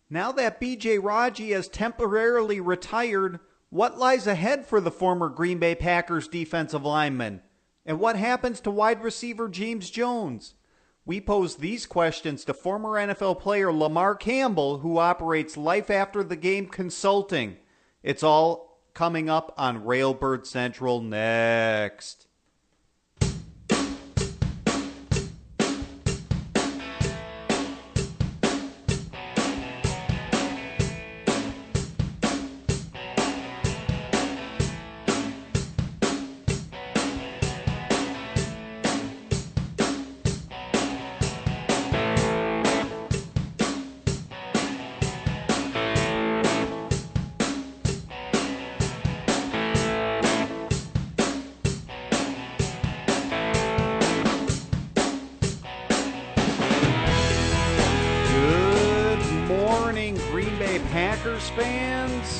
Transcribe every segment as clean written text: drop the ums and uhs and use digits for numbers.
Now that B.J. Raji has temporarily retired, what lies ahead for the former Green Bay Packers defensive lineman? And what happens to wide receiver James Jones? We pose these questions to former NFL player Lamar Campbell, who operates Life After the Game Consulting. It's all coming up on Railbird Central next. Packers fans,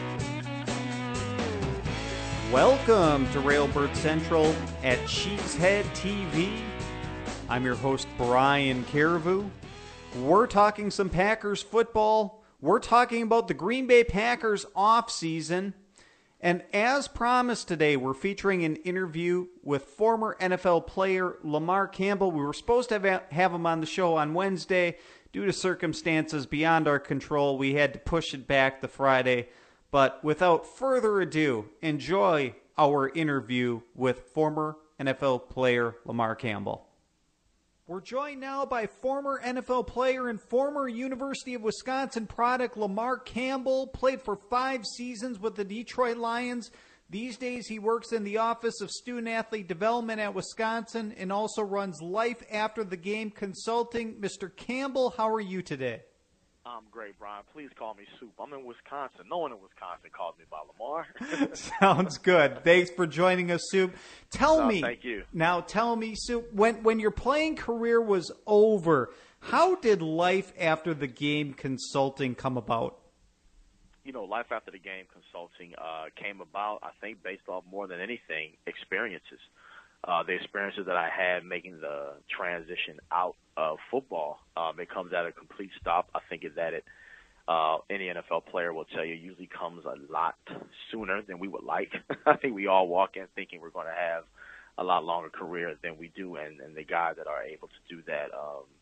welcome to Railbird Central at Cheesehead TV. I'm your host, Brian Carriveau. We're talking some Packers football. We're talking about the Green Bay Packers offseason. And as promised today, we're featuring an interview with former NFL player Lamar Campbell. We were supposed to have him on the show on Wednesday. Due to circumstances beyond our control, we had to push it back to Friday. But without further ado, enjoy our interview with former NFL player Lamar Campbell. We're joined now by former NFL player and former University of Wisconsin product Lamar Campbell. Played for 5 seasons with the Detroit Lions. These days, he works in the Office of Student Athlete Development at Wisconsin and also runs Life After the Game Consulting. Mr. Campbell, how are you today? I'm great, Brian. Please call me Soup. I'm in Wisconsin. No one in Wisconsin calls me by Lamar. Sounds good. Thanks for joining us, Soup. Thank you. Now, tell me, Soup, when your playing career was over, how did Life After the Game Consulting come about? You know, Life After the Game Consulting came about, I think, based off more than anything, experiences. The experiences that I had making the transition out of football, it comes at a complete stop. I think that any NFL player will tell you usually comes a lot sooner than we would like. I think we all walk in thinking we're going to have a lot longer career than we do, and the guys that are able to do that,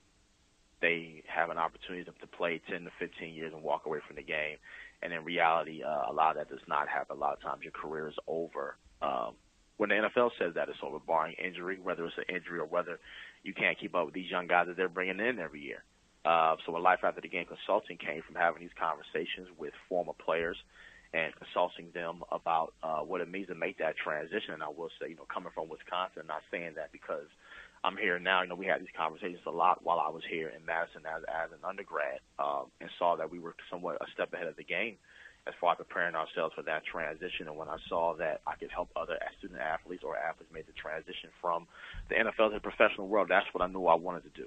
they have an opportunity to play 10 to 15 years and walk away from the game. And in reality, a lot of that does not happen. A lot of times your career is over. When the NFL says that it's over, barring injury, whether it's an injury or whether you can't keep up with these young guys that they're bringing in every year. So when Life After the Game Consulting came from having these conversations with former players and consulting them about what it means to make that transition. And I will say, coming from Wisconsin, not saying that because I'm here now. We had these conversations a lot while I was here in Madison as an undergrad, and saw that we were somewhat a step ahead of the game as far as preparing ourselves for that transition. And when I saw that I could help other student athletes or athletes make the transition from the NFL to the professional world, that's what I knew I wanted to do.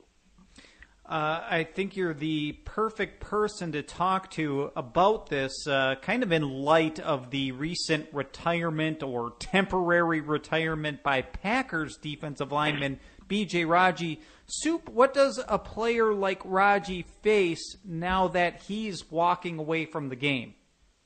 I think you're the perfect person to talk to about this, kind of in light of the recent retirement or temporary retirement by Packers defensive lineman B.J. Raji. Soup, what does a player like Raji face now that he's walking away from the game?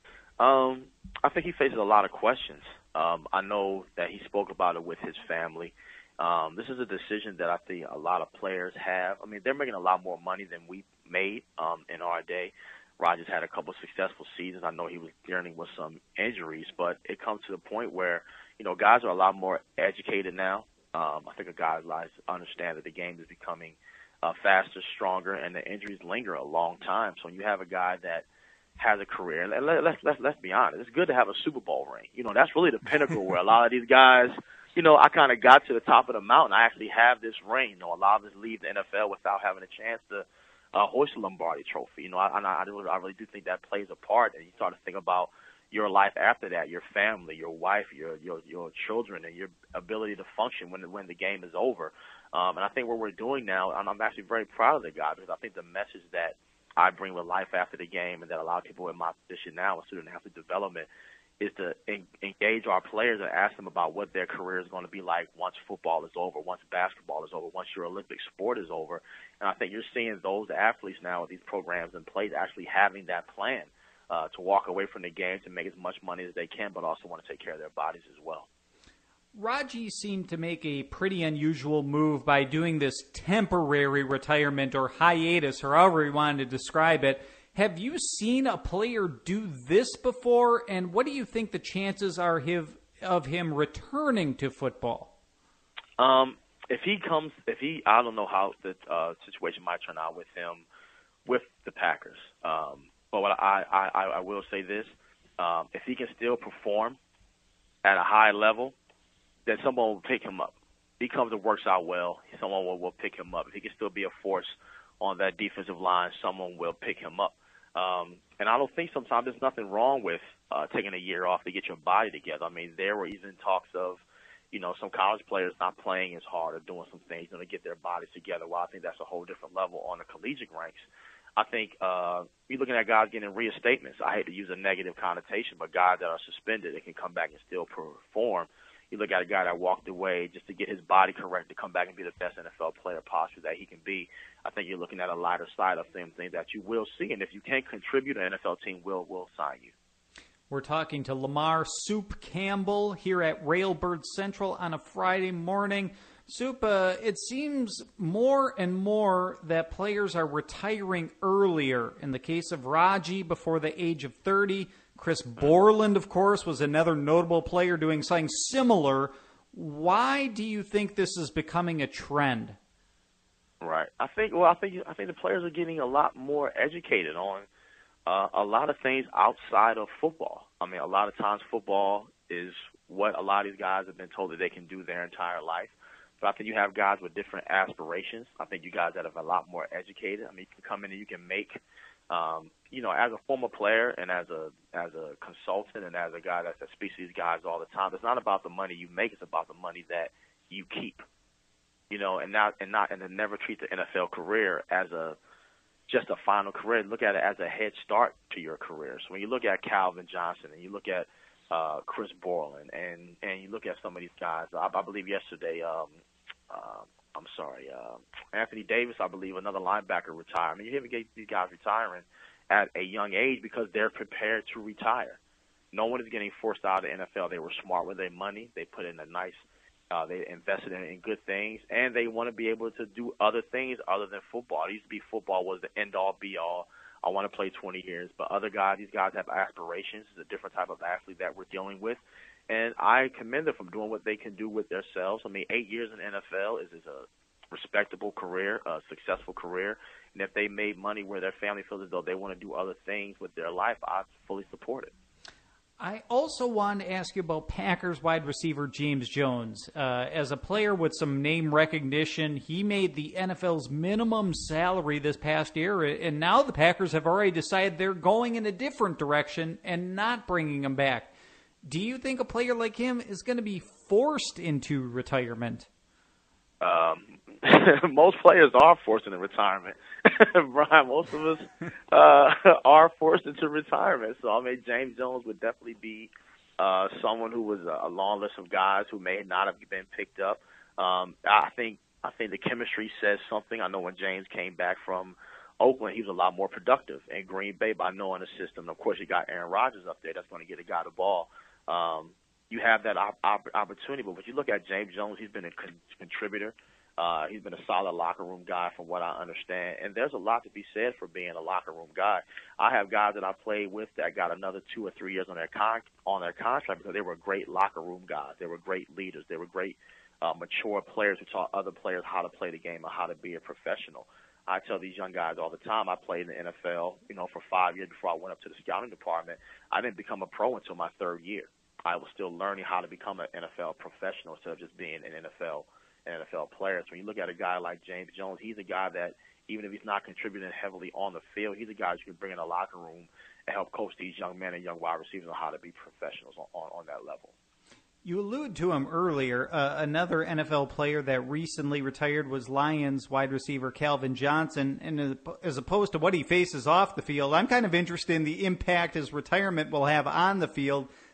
I think he faces a lot of questions. I know that he spoke about it with his family. This is a decision that I think a lot of players have. I mean, they're making a lot more money than we made in our day. Rodgers had a couple of successful seasons. I know he was dealing with some injuries, but it comes to the point where, guys are a lot more educated now. I think guys understand that the game is becoming faster, stronger, and the injuries linger a long time. So when you have a guy that has a career, and let's be honest, it's good to have a Super Bowl ring. That's really the pinnacle where a lot of these guys, I kind of got to the top of the mountain. I actually have this ring. A lot of us leave the NFL without having a chance to hoist a Lombardi trophy. I really do think that plays a part. And you start to think about your life after that, your family, your wife, your children, and your ability to function when the game is over. And I think what we're doing now, and I'm actually very proud of the guy because I think the message that I bring with Life After the Game and that a lot of people in my position now, student athlete development, is to engage our players and ask them about what their career is going to be like once football is over, once basketball is over, once your Olympic sport is over. And I think you're seeing those athletes now with these programs in place actually having that plan to walk away from the game to make as much money as they can, but also want to take care of their bodies as well. Raji seemed to make a pretty unusual move by doing this temporary retirement or hiatus, or however you wanted to describe it. Have you seen a player do this before, and what do you think the chances are of him returning to football? I don't know how the situation might turn out with him with the Packers. But what I will say this, if he can still perform at a high level, then someone will pick him up. If he comes and works out well, someone will pick him up. If he can still be a force on that defensive line, someone will pick him up. And I don't think sometimes there's nothing wrong with taking a year off to get your body together. I mean, there were even talks of, some college players not playing as hard or doing some things to get their bodies together. Well, I think that's a whole different level on the collegiate ranks. I think you're looking at guys getting reinstatements. I hate to use a negative connotation, but guys that are suspended that can come back and still perform. You look at a guy that walked away just to get his body correct to come back and be the best NFL player possible that he can be. I think you're looking at a lighter side of things that you will see. And if you can't contribute, an NFL team will sign you. We're talking to Lamar Soup Campbell here at Railbird Central on a Friday morning. Soup, it seems more and more that players are retiring earlier. In the case of Raji, before the age of 30. Chris Borland, of course, was another notable player doing something similar. Why do you think this is becoming a trend? Right. I think the players are getting a lot more educated on a lot of things outside of football. I mean, a lot of times football is what a lot of these guys have been told that they can do their entire life. But I think you have guys with different aspirations. I think you guys that are a lot more educated. I mean, you can come in and you can make, as a former player and as a consultant and as a guy that speaks to these guys all the time, it's not about the money you make; it's about the money that you keep. And then never treat the NFL career as just a final career. Look at it as a head start to your career. So when you look at Calvin Johnson and you look at Chris Borland and you look at some of these guys, I believe yesterday, Anthony Davis, I believe another linebacker retired. I mean, you even get these guys retiring at a young age because they're prepared to retire. No one is getting forced out of the NFL. They were smart with their money. They put in they invested in good things, and they want to be able to do other things other than football. It used to be football was the end-all, be-all. I want to play 20 years. But these guys have aspirations. It's a different type of athlete that we're dealing with. And I commend them for doing what they can do with themselves. I mean, 8 years in the NFL is a respectable career, a successful career. And if they made money where their family feels as though they want to do other things with their life, I fully support it. I also wanted to ask you about Packers wide receiver James Jones. As a player with some name recognition, he made the NFL's minimum salary this past year, and now the Packers have already decided they're going in a different direction and not bringing him back. Do you think a player like him is going to be forced into retirement? Most players are forced into retirement. Brian, most of us are forced into retirement. So, I mean, James Jones would definitely be someone who was a long list of guys who may not have been picked up. I think the chemistry says something. I know when James came back from Oakland, he was a lot more productive in Green Bay by knowing the system. Of course, you got Aaron Rodgers up there that's going to get a guy the ball. You have that opportunity. But when you look at James Jones, he's been a contributor. He's been a solid locker room guy from what I understand. And there's a lot to be said for being a locker room guy. I have guys that I played with that got another 2 or 3 years on their contract because they were great locker room guys. They were great leaders. They were great mature players who taught other players how to play the game and how to be a professional. I tell these young guys all the time, I played in the NFL, for 5 years before I went up to the scouting department. I didn't become a pro until my third year. I was still learning how to become an NFL professional instead of just being an NFL player. So when you look at a guy like James Jones, he's a guy that even if he's not contributing heavily on the field, he's a guy you can bring in the locker room and help coach these young men and young wide receivers on how to be professionals on that level. You alluded to him earlier. Another NFL player that recently retired was Lions wide receiver Calvin Johnson. And as opposed to what he faces off the field, I'm kind of interested in the impact his retirement will have on the field.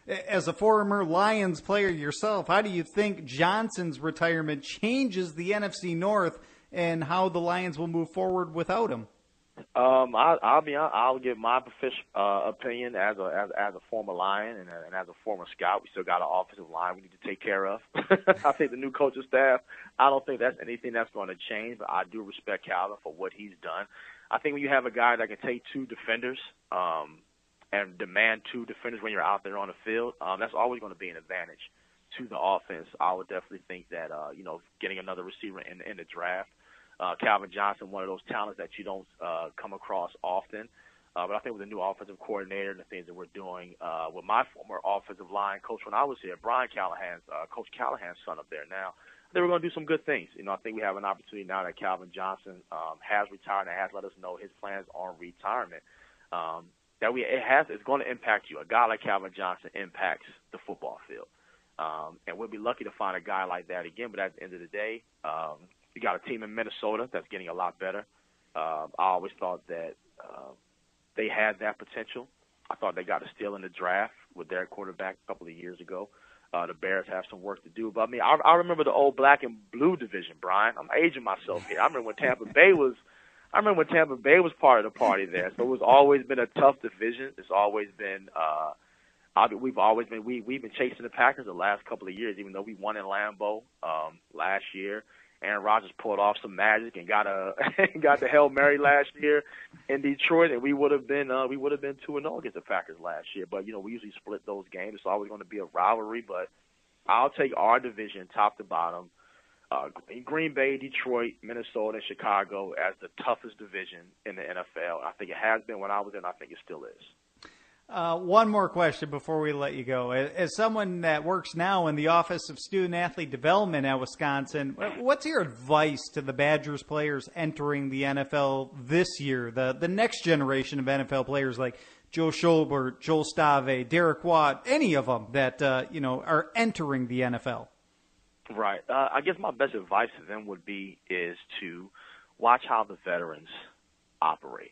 As a former Lions player yourself, how do you think Johnson's retirement changes the NFC North and how the Lions will move forward without him? I'll be honest, I'll give my opinion as a former Lion and as a former scout. We still got an offensive line we need to take care of. I think the new coaching staff, I don't think that's anything that's going to change, but I do respect Calvin for what he's done. I think when you have a guy that can take two defenders and demand two defenders when you're out there on the field, that's always going to be an advantage to the offense. I would definitely think that getting another receiver in the draft. Calvin Johnson, one of those talents that you don't come across often. But I think with the new offensive coordinator and the things that we're doing with my former offensive line coach when I was here, Brian Callahan's, Coach Callahan's son up there now, I think we're going to do some good things. I think we have an opportunity now that Calvin Johnson has retired and has let us know his plans on retirement. It's going to impact you. A guy like Calvin Johnson impacts the football field. And we'll be lucky to find a guy like that again. But at the end of the day, you got a team in Minnesota that's getting a lot better. I always thought that they had that potential. I thought they got a steal in the draft with their quarterback a couple of years ago. The Bears have some work to do. But, I remember the old black and blue division, Brian. I'm aging myself here. I remember when Tampa Bay was part of the party there. So it's always been a tough division. It's always been we've been chasing the Packers the last couple of years, even though we won in Lambeau last year. Aaron Rodgers pulled off some magic and got the Hail Mary last year in Detroit, and we would have been 2-0 against the Packers last year. But we usually split those games. It's always going to be a rivalry. But I'll take our division top to bottom, Green Bay, Detroit, Minnesota, and Chicago as the toughest division in the NFL. I think it has been when I was in. I think it still is. One more question before we let you go. As someone that works now in the Office of Student Athlete Development at Wisconsin, what's your advice to the Badgers players entering the NFL this year, the next generation of NFL players like Joe Schobert, Joel Stave, Derek Watt, any of them that are entering the NFL? Right. I guess my best advice to them is to watch how the veterans operate.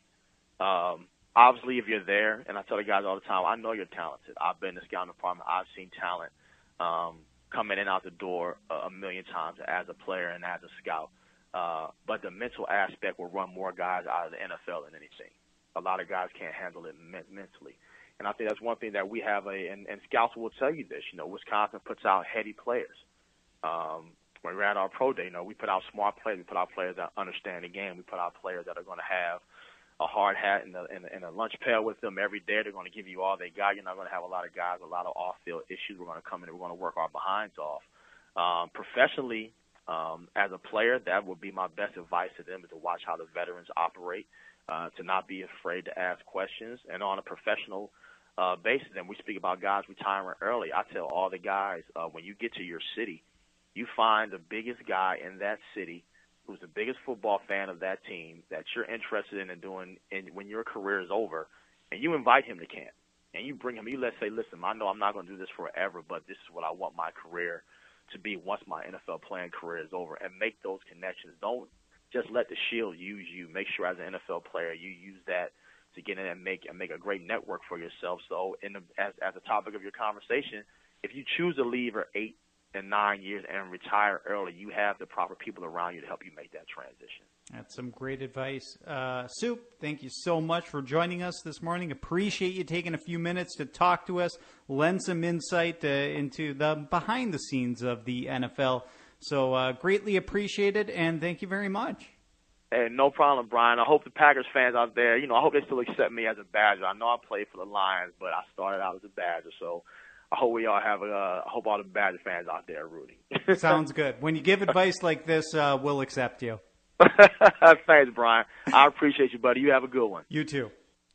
Obviously, if you're there, and I tell the guys all the time, I know you're talented. I've been in the scouting department. I've seen talent come in and out the door a million times as a player and as a scout. But the mental aspect will run more guys out of the NFL than anything. A lot of guys can't handle it mentally. And I think that's one thing that we have, and scouts will tell you this, Wisconsin puts out heady players. When we ran our pro day, we put out smart players. We put out players that understand the game. We put out players that are going to have a hard hat and a lunch pail with them every day. They're going to give you all they got. You're not going to have a lot of guys, a lot of off-field issues. We're going to come in and we're going to work our behinds off. Professionally, as a player, that would be my best advice to them, is to watch how the veterans operate, to not be afraid to ask questions. And on a professional basis, and we speak about guys retiring early, I tell all the guys, when you get to your city, you find the biggest guy in that city who's the biggest football fan of that team that you're interested in doing when your career is over, and you invite him to camp. And you bring him, let's say, listen, I know I'm not going to do this forever, but this is what I want my career to be once my NFL playing career is over, and make those connections. Don't just let the shield use you. Make sure as an NFL player you use that to get in and make a great network for yourself. So as the topic of your conversation, if you choose to leave at 8 and 9 years and retire early, you have the proper people around you to help you make that transition. That's some great advice. Soup, thank you so much for joining us this morning. Appreciate you taking a few minutes to talk to us, lend some insight into the behind the scenes of the NFL. So greatly appreciated, and thank you very much. Hey, no problem, Brian. I hope the Packers fans out there, I hope they still accept me as a Badger. I know I played for the Lions, but I started out as a Badger, so I hope I hope all the Badger fans out there are rooting. Sounds good. When you give advice like this, we'll accept you. Thanks, Brian. I appreciate you, buddy. You have a good one. You too.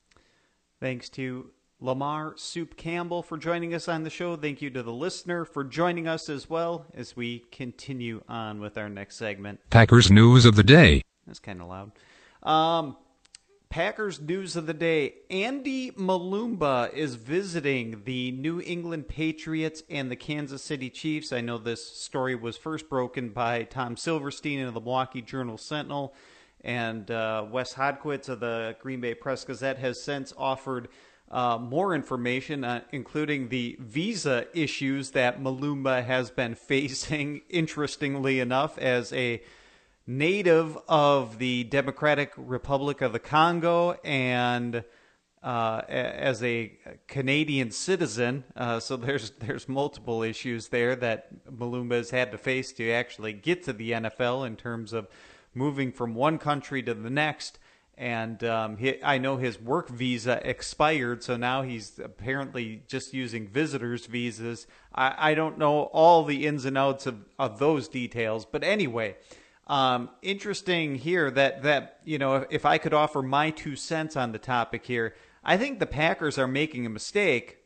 Thanks to Lamar Soup Campbell for joining us on the show. Thank you to the listener for joining us as well as we continue on with our next segment. Packers News of the Day. That's kind of loud. Packers News of the Day. Andy Malumba is visiting the New England Patriots and the Kansas City Chiefs. I know this story was first broken by Tom Silverstein of the Milwaukee Journal-Sentinel, and Wes Hodkiewicz of the Green Bay Press-Gazette has since offered more information, including the visa issues that Malumba has been facing, interestingly enough, as a native of the Democratic Republic of the Congo and as a Canadian citizen. So there's multiple issues there that Malumba has had to face to actually get to the NFL in terms of moving from one country to the next. And I know his work visa expired, so now he's apparently just using visitors' visas. I don't know all the ins and outs of those details, but anyway, interesting here that if I could offer my 2 cents on the topic here, I think the Packers are making a mistake.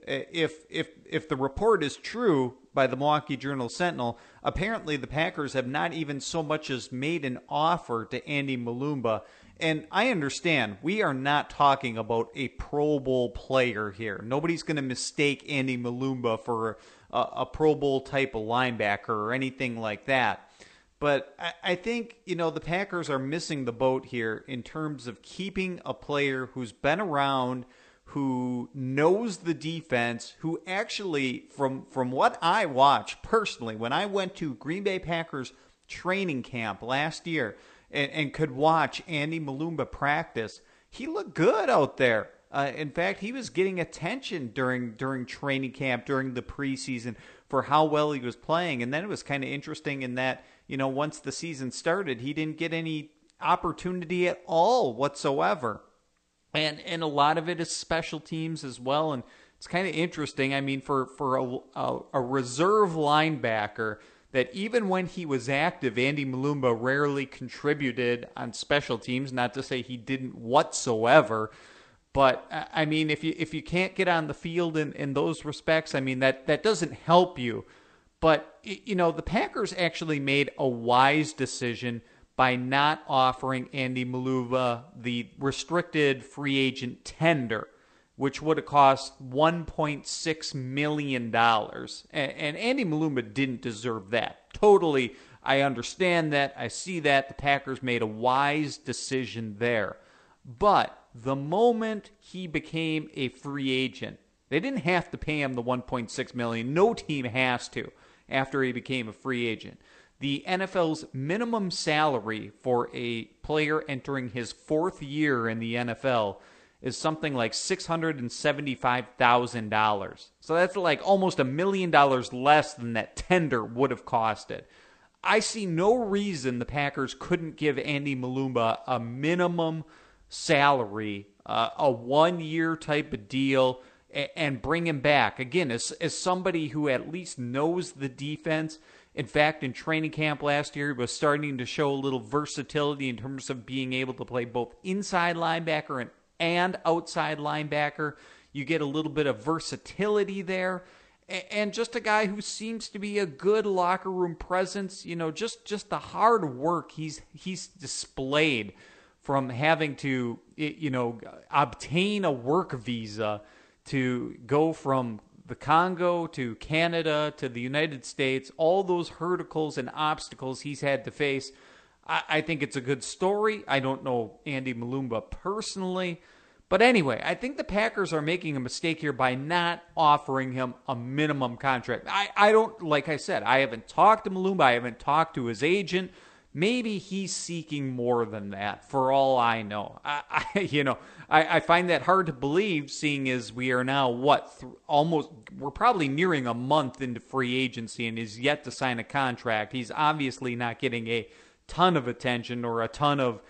If the report is true by the Milwaukee Journal-Sentinel, apparently the Packers have not even so much as made an offer to Andy Malumba. And I understand we are not talking about a Pro Bowl player here. Nobody's going to mistake Andy Malumba for a Pro Bowl type of linebacker or anything like that. But I think, the Packers are missing the boat here in terms of keeping a player who's been around, who knows the defense, who actually, from what I watched personally, when I went to Green Bay Packers training camp last year, and could watch Andy Malumba practice, he looked good out there. In fact, he was getting attention during training camp, during the preseason, for how well he was playing. And then it was kind of interesting in that, once the season started, he didn't get any opportunity at all whatsoever. And a lot of it is special teams as well. And it's kind of interesting. I mean, for a reserve linebacker, that even when he was active, Andy Malumba rarely contributed on special teams. Not to say he didn't whatsoever, but I mean, if you can't get on the field in those respects, I mean that doesn't help you. But the Packers actually made a wise decision by not offering Andy Malumba the restricted free agent tender, which would have cost $1.6 million. And Andy Malumba didn't deserve that. Totally, I understand that. I see that. The Packers made a wise decision there. But the moment he became a free agent, they didn't have to pay him the $1.6 million. No team has to after he became a free agent. The NFL's minimum salary for a player entering his 4th year in the NFL is something like $675,000. So that's like almost $1 million less than that tender would have costed. I see no reason the Packers couldn't give Andy Malumba a minimum salary, a 1-year type of deal, and bring him back. Again, as somebody who at least knows the defense. In fact, in training camp last year, he was starting to show a little versatility in terms of being able to play both inside linebacker and outside linebacker. You get a little bit of versatility there. And just a guy who seems to be a good locker room presence. Just the hard work he's displayed from having to, obtain a work visa to go from the Congo to Canada to the United States, all those hurdles and obstacles he's had to face. I think it's a good story. I don't know Andy Malumba personally. But anyway, I think the Packers are making a mistake here by not offering him a minimum contract. I don't, like I said, I haven't talked to Malumba. I haven't talked to his agent. Maybe he's seeking more than that, for all I know. I find that hard to believe, seeing as we are now, we're probably nearing a month into free agency and is yet to sign a contract. He's obviously not getting a ton of attention or a ton of,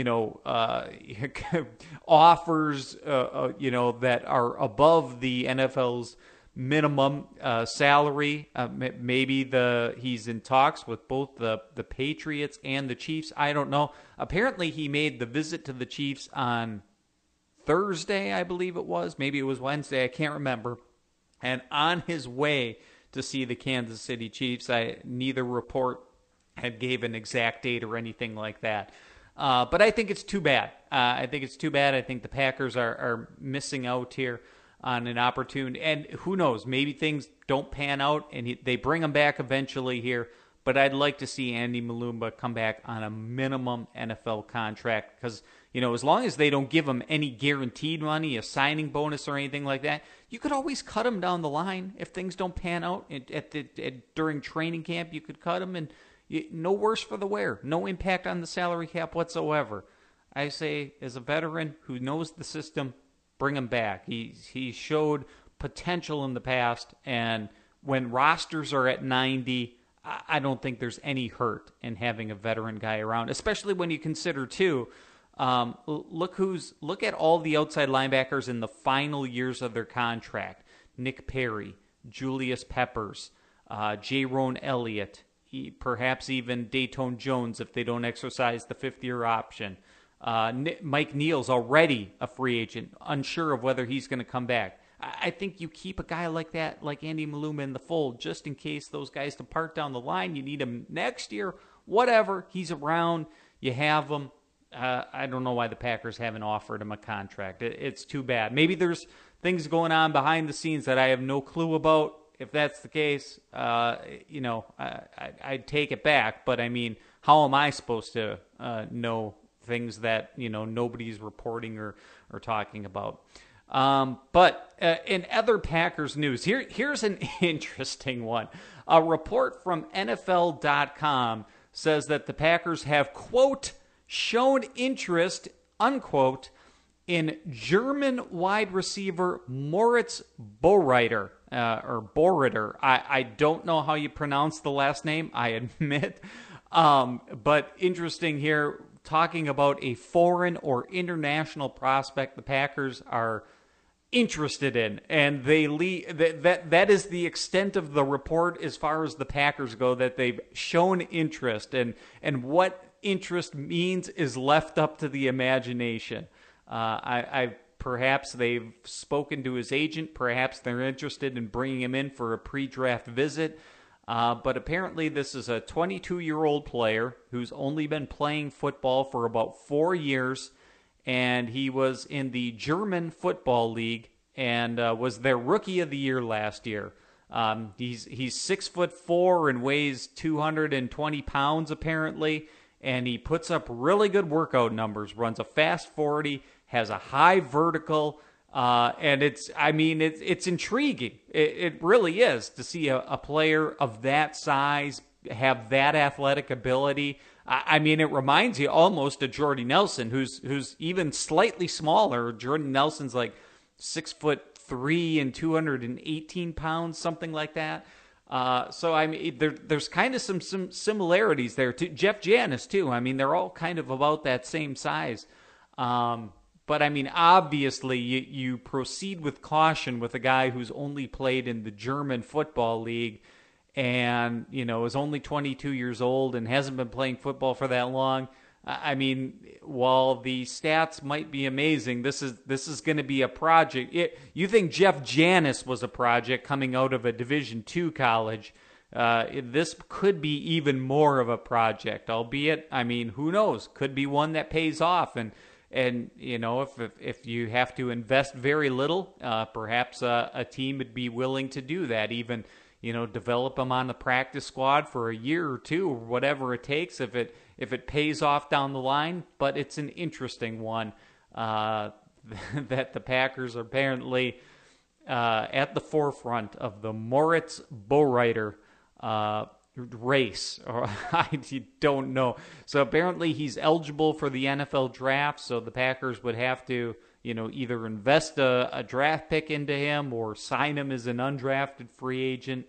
offers, that are above the NFL's minimum salary. Maybe he's in talks with both the Patriots and the Chiefs. I don't know. Apparently, he made the visit to the Chiefs on Thursday, I believe it was. Maybe it was Wednesday. I can't remember. And on his way to see the Kansas City Chiefs, neither report had gave an exact date or anything like that. But I think it's too bad. I think the Packers are missing out here on an opportunity. And who knows, maybe things don't pan out and they bring him back eventually here. But I'd like to see Andy Malumba come back on a minimum NFL contract because, as long as they don't give him any guaranteed money, a signing bonus or anything like that, you could always cut him down the line if things don't pan out during training camp. You could cut him, and no worse for the wear. No impact on the salary cap whatsoever. I say, as a veteran who knows the system, bring him back. He showed potential in the past, and when rosters are at 90, I don't think there's any hurt in having a veteran guy around, especially when you consider, too, look at all the outside linebackers in the final years of their contract. Nick Perry, Julius Peppers, Jaron Elliott, perhaps even Dayton Jones if they don't exercise the fifth-year option. Mike Neal's already a free agent, unsure of whether he's going to come back. I think you keep a guy like that, like Andy Maluma, in the fold just in case those guys depart down the line. You need him next year, whatever. He's around. You have him. I don't know why the Packers haven't offered him a contract. It's too bad. Maybe there's things going on behind the scenes that I have no clue about. If that's the case, I'd take it back. But, I mean, how am I supposed to know things that, nobody's reporting or talking about? But in other Packers news, here's an interesting one. A report from NFL.com says that the Packers have, quote, shown interest, unquote, in German wide receiver Moritz Borreiter, or Borreiter. I don't know how you pronounce the last name, I admit. But interesting here, talking about a foreign or international prospect the Packers are interested in, and that is the extent of the report as far as the Packers go, that they've shown interest, and what interest means is left up to the imagination. Perhaps they've spoken to his agent, perhaps they're interested in bringing him in for a pre-draft visit, but apparently this is a 22-year-old player who's only been playing football for about 4 years, and he was in the German Football League and was their Rookie of the Year last year. He's 6'4" and weighs 220 pounds apparently, and he puts up really good workout numbers. Runs a fast 40, has a high vertical, and it's intriguing. It really is to see a player of that size have that athletic ability. I mean, it reminds you almost of Jordy Nelson, who's even slightly smaller. Jordy Nelson's like 6'3" and 218 pounds, something like that. So I mean, there's kind of some similarities there too. Jeff Janis too. I mean, they're all kind of about that same size. But I mean, obviously, you proceed with caution with a guy who's only played in the German Football League, and is only 22 years old and hasn't been playing football for that long. I mean, while the stats might be amazing, this is going to be a project. You think Jeff Janis was a project coming out of a Division II college? This could be even more of a project, albeit, I mean, who knows? Could be one that pays off, and if you have to invest very little, perhaps a team would be willing to do that, even develop them on the practice squad for a year or two, or whatever it takes, if it pays off down the line. But it's an interesting one that the Packers are apparently at the forefront of the Moritz Borreiter race, or I don't know. So apparently he's eligible for the NFL draft, so the Packers would have to either invest a draft pick into him or sign him as an undrafted free agent.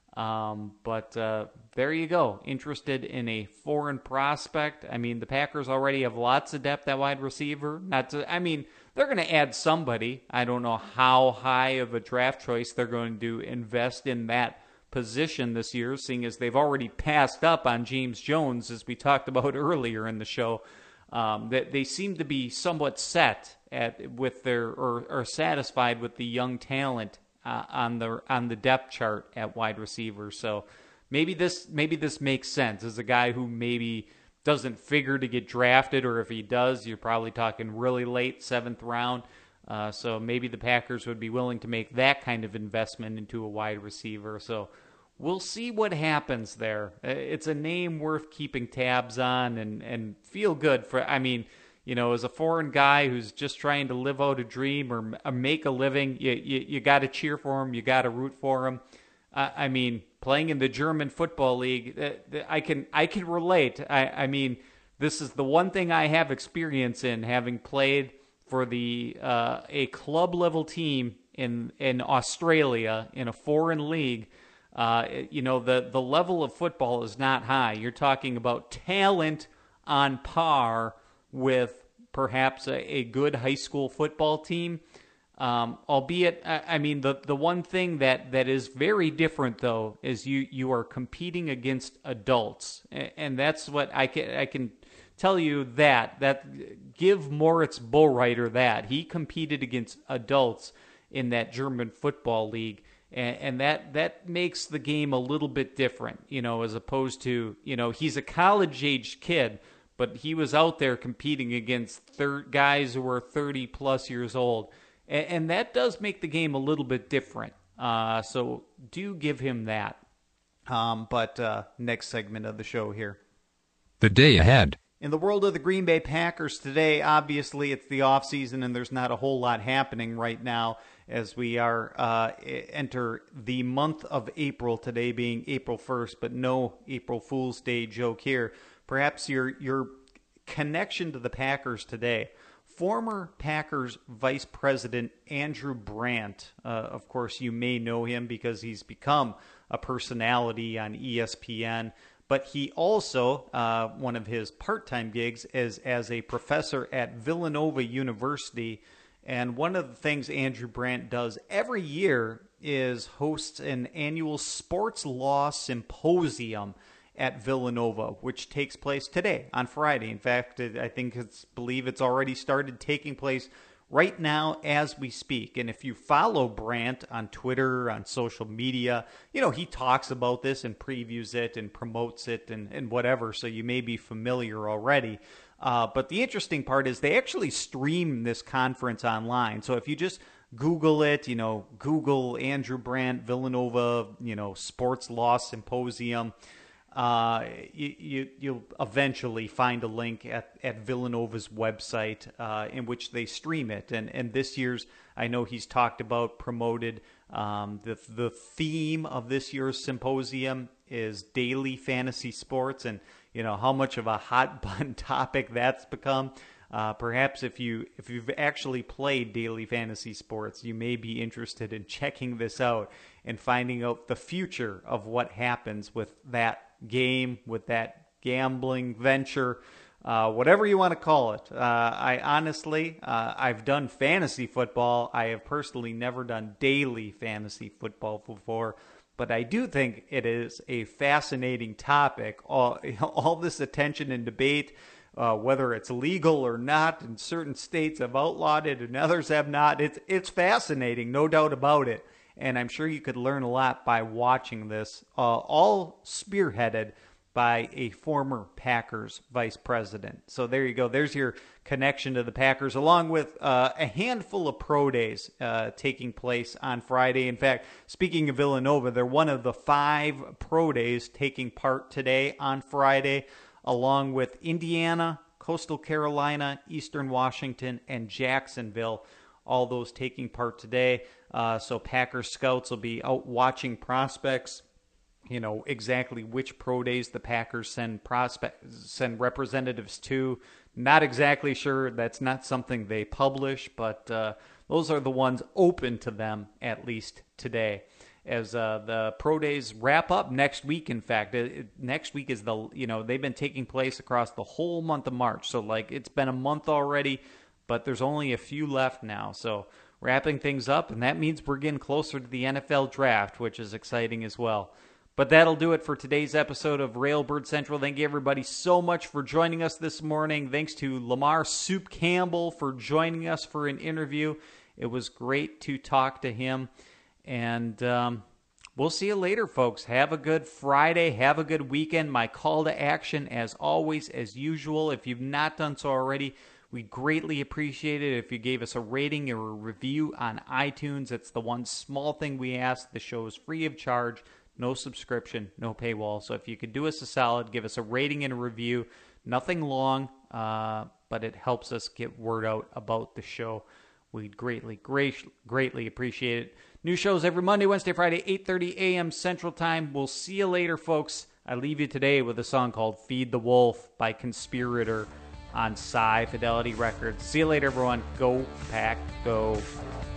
But there you go. Interested in a foreign prospect. I mean, the Packers already have lots of depth at wide receiver. They're going to add somebody. I don't know how high of a draft choice they're going to invest in that position this year, seeing as they've already passed up on James Jones, as we talked about earlier in the show. That they seem to be somewhat set with their or satisfied with the young talent on the depth chart at wide receiver. So maybe this makes sense as a guy who maybe doesn't figure to get drafted, or if he does, you're probably talking really late 7th round. So maybe the Packers would be willing to make that kind of investment into a wide receiver. So we'll see what happens there. It's a name worth keeping tabs on and feel good for. I mean, as a foreign guy who's just trying to live out a dream or make a living, you got to cheer for him. You got to root for him. I mean, playing in the German football league, I can relate. I mean, this is the one thing I have experience in, having played for a club level team in Australia in a foreign league. The level of football is not high. You're talking about talent on par with perhaps a good high school football team. Albeit, I mean, the one thing that is very different, though, is you are competing against adults. And that's what I can tell you that give Moritz Bullreiter that. He competed against adults in that German football league. And that makes the game a little bit different, as opposed to, he's a college-aged kid, but he was out there competing against guys who were 30-plus years old. And that does make the game a little bit different. So do give him that. But next segment of the show here. The day ahead. In the world of the Green Bay Packers today, obviously it's the offseason and there's not a whole lot happening right now as we enter the month of April, today being April 1st, but no April Fool's Day joke here. Perhaps your connection to the Packers today. Former Packers Vice President Andrew Brandt, of course you may know him because he's become a personality on ESPN, but he also, one of his part-time gigs is as a professor at Villanova University. And one of the things Andrew Brandt does every year is hosts an annual sports law symposium at Villanova, which takes place today on Friday. In fact, I believe it's already started taking place right now as we speak. And if you follow Brandt on Twitter, on social media, he talks about this and previews it and promotes it and whatever, so you may be familiar already. But the interesting part is they actually stream this conference online. So if you just Google it, Google Andrew Brandt, Villanova, sports law symposium, you'll eventually find a link at Villanova's website in which they stream it. And this year's, I know he's talked about, promoted, the theme of this year's symposium is daily fantasy sports, and how much of a hot button topic that's become. Perhaps if you've actually played daily fantasy sports, you may be interested in checking this out and finding out the future of what happens with that game, with that gambling venture, whatever you want to call it. I honestly, I've done fantasy football. I have personally never done daily fantasy football before, but I do think it is a fascinating topic. All this attention and debate, whether it's legal or not, and certain states have outlawed it and others have not. It's fascinating, no doubt about it. And I'm sure you could learn a lot by watching this, all spearheaded by a former Packers vice president. So there you go. There's your connection to the Packers, along with a handful of pro days taking place on Friday. In fact, speaking of Villanova, they're one of the 5 pro days taking part today on Friday, along with Indiana, Coastal Carolina, Eastern Washington, and Jacksonville. All those taking part today. So Packers scouts will be out watching prospects, exactly which pro days the Packers send representatives to. Not exactly sure. That's not something they publish, but those are the ones open to them, at least today. As the pro days wrap up next week, in fact. Next week is they've been taking place across the whole month of March. So, it's been a month already, but there's only a few left now. So wrapping things up, and that means we're getting closer to the NFL draft, which is exciting as well. But that'll do it for today's episode of Railbird Central. Thank you, everybody, so much for joining us this morning. Thanks to Lamar Soup Campbell for joining us for an interview. It was great to talk to him. And we'll see you later, folks. Have a good Friday. Have a good weekend. My call to action, as always, as usual, if you've not done so already, we greatly appreciate it if you gave us a rating or a review on iTunes. It's the one small thing we ask. The show is free of charge, no subscription, no paywall. So if you could do us a solid, give us a rating and a review. Nothing long, but it helps us get word out about the show. We'd greatly appreciate it. New shows every Monday, Wednesday, Friday, 8:30 a.m. Central Time. We'll see you later, folks. I leave you today with a song called Feed the Wolf by Conspirator on Psy Fidelity Records. See you later, everyone. Go Pack, go.